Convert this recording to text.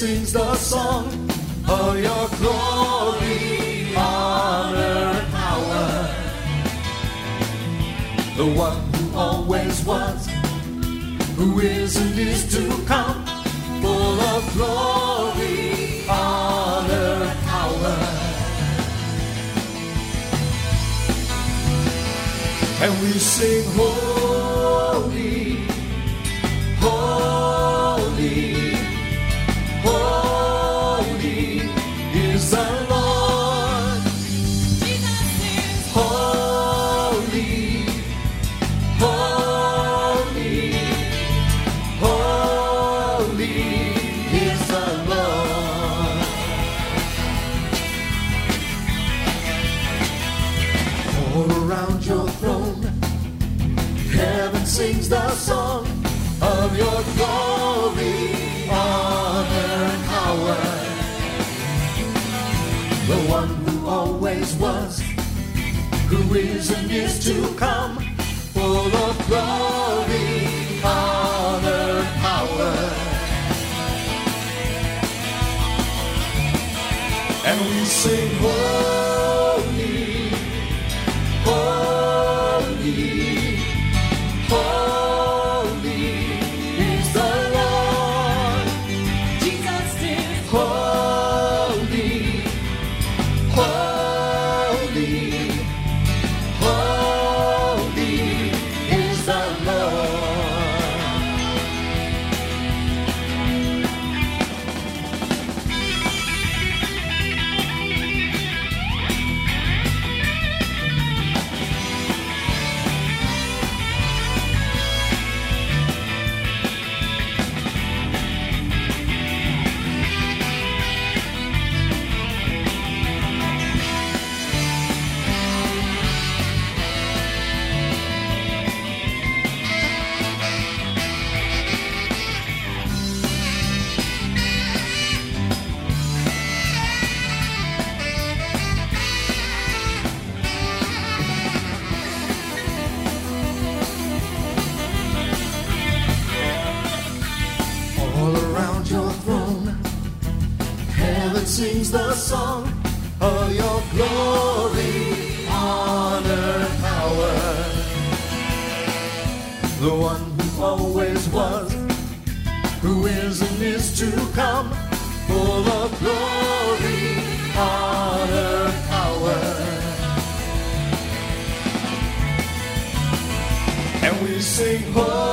sings the song of your glory, honor, and power. The one who always was, who is and is to come, full of glory, honor, and power. And we sing holy, holy, holy is the Lord. Jesus is holy, holy, holy is the Lord. All around your throne, heaven sings the song of your glory, honor, and power. The one who always was, who is and is to come, full of glory, honor, and power. And we sing holy, holy, holy is the Lord. Jesus is holy, holy, holy is the Lord. Sings the song of your glory, honor, and power. The one who always was, who is and is to come, full of glory, honor, and power. And we sing,